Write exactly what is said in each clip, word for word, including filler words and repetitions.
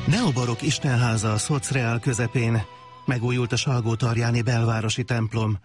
Neobarokk istenháza a Szocreál közepén. Megújult a salgótarjáni belvárosi templom.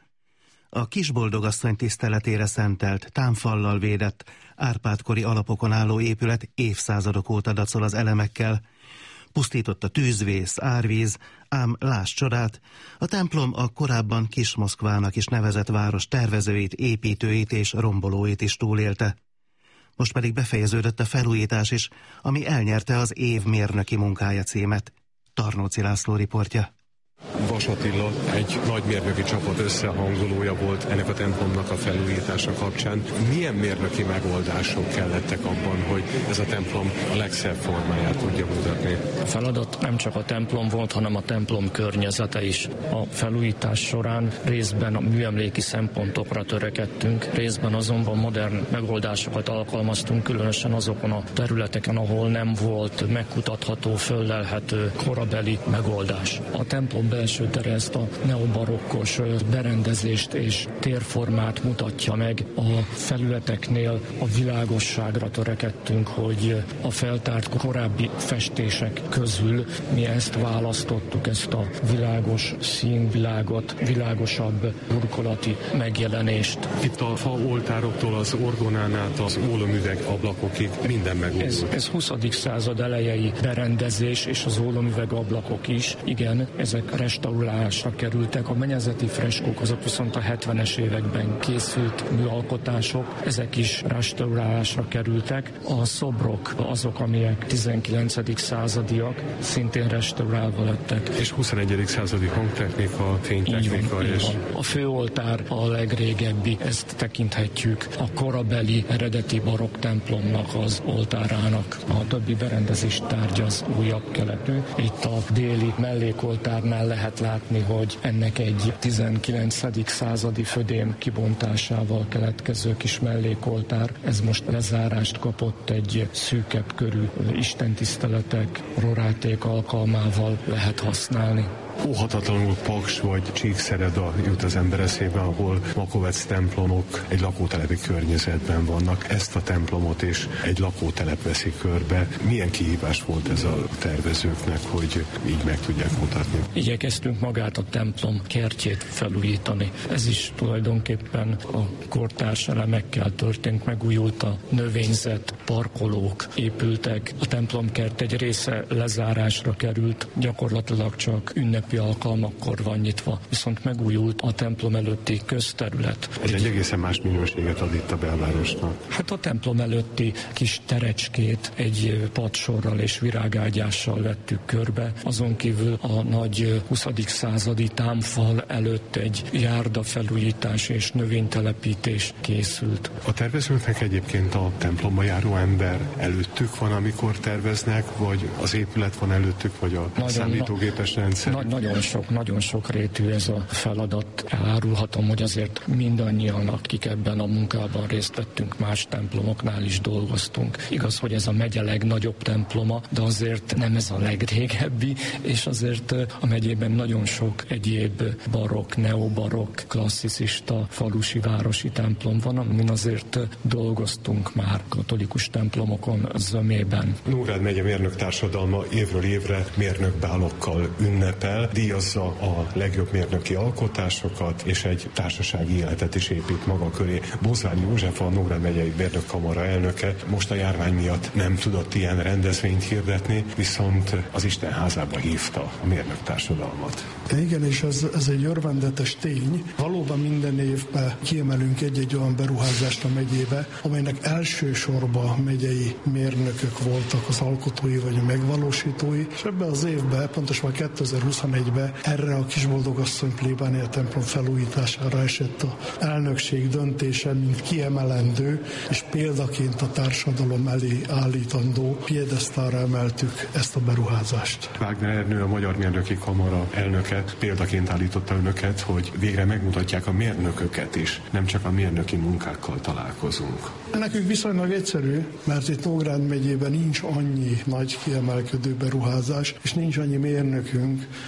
A Kisboldogasszony tiszteletére szentelt, támfallal védett, Árpád-kori alapokon álló épület évszázadok óta dacol az elemekkel. Pusztított a tűzvész, árvíz, ám láss csodát, a templom a korábban Kis-Moszkvának is nevezett város tervezőit, építőit és rombolóit is túlélte. Most pedig befejeződött a felújítás is, ami elnyerte az év mérnöki munkája címet. Tarnóci László riportja. Vas Attila egy nagy mérnöki csapat összehangolója volt ennek a templomnak a felújítása kapcsán. Milyen mérnöki megoldások kellettek abban, hogy ez a templom a legszebb formáját tudja mutatni? A feladat nem csak a templom volt, hanem a templom környezete is. A felújítás során részben a műemléki szempontokra törekedtünk, részben azonban modern megoldásokat alkalmaztunk, különösen azokon a területeken, ahol nem volt megkutatható, föllelhető korabeli megoldás. A templom belső tere ezt a neobarokkos berendezést és térformát mutatja meg. A felületeknél a világosságra törekedtünk, hogy a feltárt korábbi festések közül mi ezt választottuk, ezt a világos színvilágot, világosabb burkolati megjelenést. Itt a fa oltároktól az orgonán át az ólomüveg ablakokig minden megújult. Ez, ez huszadik század elejei berendezés, és az ólomüveg ablakok is, igen, ezek restaurálásra kerültek. A mennyezeti freskók azok viszont a hetvenes években készült műalkotások, ezek is restaurálásra kerültek. A szobrok azok, amelyek tizenkilencedik századiak, szintén restaurálva lettek. És huszonegyedik századi hangtechnika, fénytechnika. Így van, és... így van. A főoltár a legrégebbi, ezt tekinthetjük a korabeli eredeti barokk templomnak az oltárának. A többi berendezés tárgy az újabb keletű. Itt a déli mellékoltárnál lehet látni, hogy ennek egy tizenkilencedik századi födém kibontásával keletkező kis mellékoltár. Ez most lezárást kapott, egy szűkebb körű istentiszteletek, roráték alkalmával lehet használni. Óhatatlanul Paks vagy Csíkszereda jut az ember eszébe, ahol Makovec templomok egy lakótelepi környezetben vannak. Ezt a templomot is egy lakótelep veszi körbe. Milyen kihívás volt ez a tervezőknek, hogy így meg tudják mutatni? Igyekeztünk magát a templom kertjét felújítani. Ez is tulajdonképpen a kortárs elemekkel történt, megújult a növényzet, parkolók épültek. A templomkert egy része lezárásra került, gyakorlatilag csak ünnep alkalmakkor van nyitva, viszont megújult a templom előtti közterület. Ez egy egészen más minőséget ad itt a belvárosnak. Hát a templom előtti kis terecskét egy padsorral és virágágyással vettük körbe. Azon kívül a nagy huszadik századi támfal előtt egy járda felújítás és növénytelepítés készült. A tervezőknek egyébként a templomba járó ember előttük van, amikor terveznek, vagy az épület van előttük, vagy a nagyon számítógépes rendszer? Na, Nagyon sok, nagyon sok rétű ez a feladat. Elárulhatom, hogy azért mindannyian, akik ebben a munkában részt vettünk, más templomoknál is dolgoztunk. Igaz, hogy ez a megye legnagyobb temploma, de azért nem ez a legrégebbi, és azért a megyében nagyon sok egyéb barokk, neobarokk, klasszicista, falusi, városi templom van, amin azért dolgoztunk már katolikus templomokon zömében. Nógrád megye mérnök társadalma évről évre mérnökbálokkal ünnepel, díjazza a legjobb mérnöki alkotásokat, és egy társasági életet is épít maga köré. Bozvány József, a Nógrád megyei mérnökkamara elnöke most a járvány miatt nem tudott ilyen rendezvényt hirdetni, viszont az Istenházába hívta a mérnök társadalmat. Igen, és ez, ez egy örvendetes tény. Valóban minden évben kiemelünk egy-egy olyan beruházást a megyébe, amelynek elsősorban megyei mérnökök voltak az alkotói vagy a megvalósítói, és ebben az évben, pontosan kétezer-huszonegyben erre a Kisboldogasszony plébánia templom felújítására esett a elnökség döntése, mint kiemelendő, és példaként a társadalom elé állítandó piedesztára emeltük ezt a beruházást. Wagner Ernő, a Magyar Mérnöki Kamara elnöke példaként állította önöket, hogy végre megmutatják a mérnököket is, nem csak a mérnöki munkákkal találkozunk. Nekünk viszonylag egyszerű, mert itt Nógrád megyében nincs annyi nagy kiemelkedő beruházás, és nincs annyi mérnökünk, hogy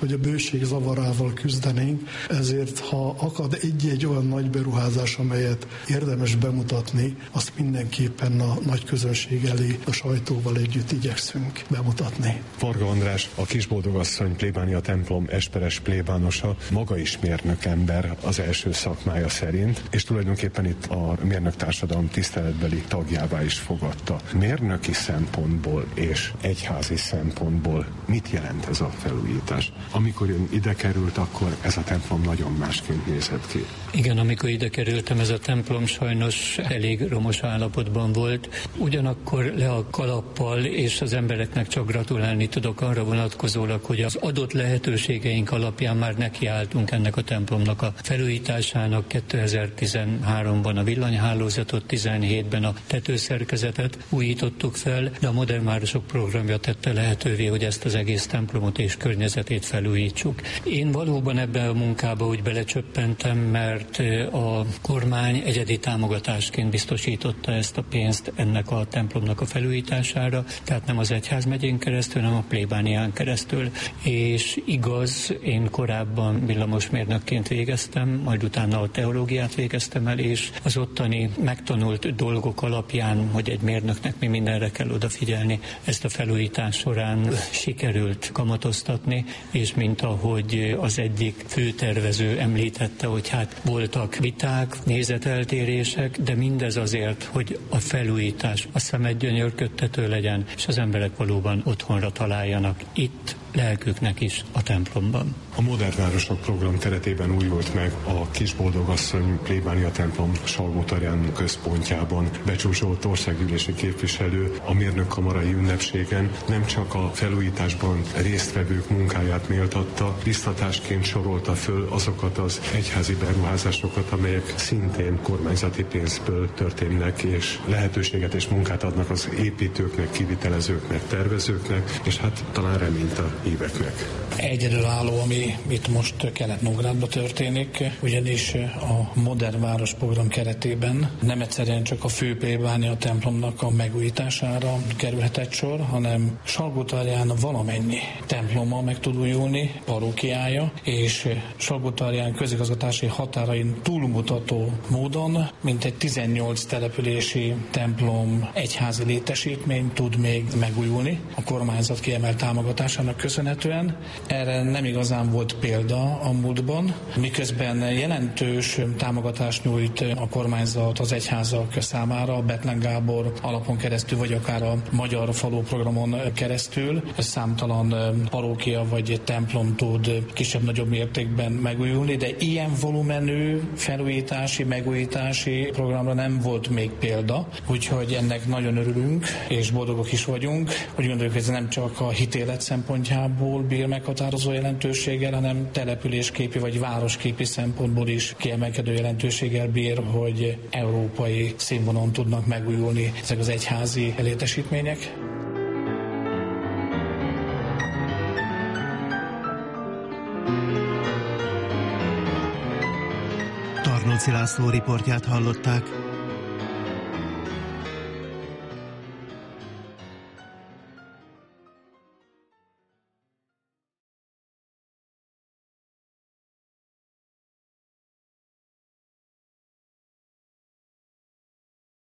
hogy a bőség zavarával küzdenénk, ezért ha akad egy-egy olyan nagy beruházás, amelyet érdemes bemutatni, azt mindenképpen a nagy közönség elé a sajtóval együtt igyekszünk bemutatni. Varga András, a Kisboldogasszony plébánia templom esperes plébánosa, maga is mérnök ember az első szakmája szerint, és tulajdonképpen itt a mérnök társadalom tiszteletbeli tagjává is fogadta. Mérnöki szempontból és egyházi szempontból mit jelent ez a felújítás? Amikor ön ide került, akkor ez a templom nagyon másként nézett ki. Igen, amikor ide kerültem, ez a templom sajnos elég romos állapotban volt. Ugyanakkor le a kalappal, és az embereknek csak gratulálni tudok arra vonatkozólag, hogy az adott lehetőségeink alapján már nekiálltunk ennek a templomnak a felújításának. kétezer-tizenháromban a villanyhálózatot, tizenhétben a tetőszerkezetet újítottuk fel, de a Modern Városok programja tette lehetővé, hogy ezt az egész templomot és környezetét felújítsuk. Én valóban ebben a munkába úgy belecsöppentem, mert a kormány egyedi támogatásként biztosította ezt a pénzt ennek a templomnak a felújítására, tehát nem az egyházmegyén keresztül, hanem a plébánián keresztül. És igaz, én korábban villamosmérnökként végeztem, majd utána a teológiát végeztem el, és az ottani megtanult dolgok alapján, hogy egy mérnöknek mi mindenre kell odafigyelni, ezt a felújítás során sikerült kamatoztatni, és mint ahogy az egyik főtervező említette, hogy hát voltak viták, nézeteltérések, de mindez azért, hogy a felújítás a szemet gyönyörködtető legyen, és az emberek valóban otthonra találjanak itt, lelküknek is a templomban. A Modern Városok program keretében újult meg a Kisboldogasszony plébánia templom Salgótarján központjában. Becsó Zsolt országgyűlési képviselő a mérnökkamarai ünnepségen nem csak a felújításban résztvevők munkáját méltatta, biztatásként sorolta föl azokat az egyházi beruházásokat, amelyek szintén kormányzati pénzből történnek, és lehetőséget és munkát adnak az építőknek, kivitelezőknek, tervezőknek, és hát talán reményt a híveknek. Egyedülálló, ami itt most Kelet-Nógrádban történik, ugyanis a Modern Város program keretében nem egyszerűen csak a fő plébánia templomnak a megújítására kerülhetett sor, hanem Salgótarján valamennyi temploma meg tud újulni, parókiája, és Salgótarján közigazgatási határain túlmutató módon mintegy tizennyolc települési templom egyházi létesítmény tud még megújulni a kormányzat kiemelt támogatásának köszönhetően. Erre nem igazán volt példa a múltban, miközben jelentős támogatást nyújt a kormányzat az egyházak számára, a Bethlen Gábor alapon keresztül, vagy akár a Magyar Falu programon keresztül. Számtalan parókia vagy templom tud kisebb-nagyobb mértékben megújulni, de ilyen volumenű felújítási, megújítási programra nem volt még példa, úgyhogy ennek nagyon örülünk, és boldogok is vagyunk. Úgy gondoljuk, hogy ez nem csak a hitélet szempontjából bír meghatározó jelentőséggel, hanem településképi vagy városképi szempontból is kiemelkedő jelentőséggel bír, hogy európai színvonalon tudnak megújulni ezek az egyházi létesítmények. Tarnóci László riportját hallották.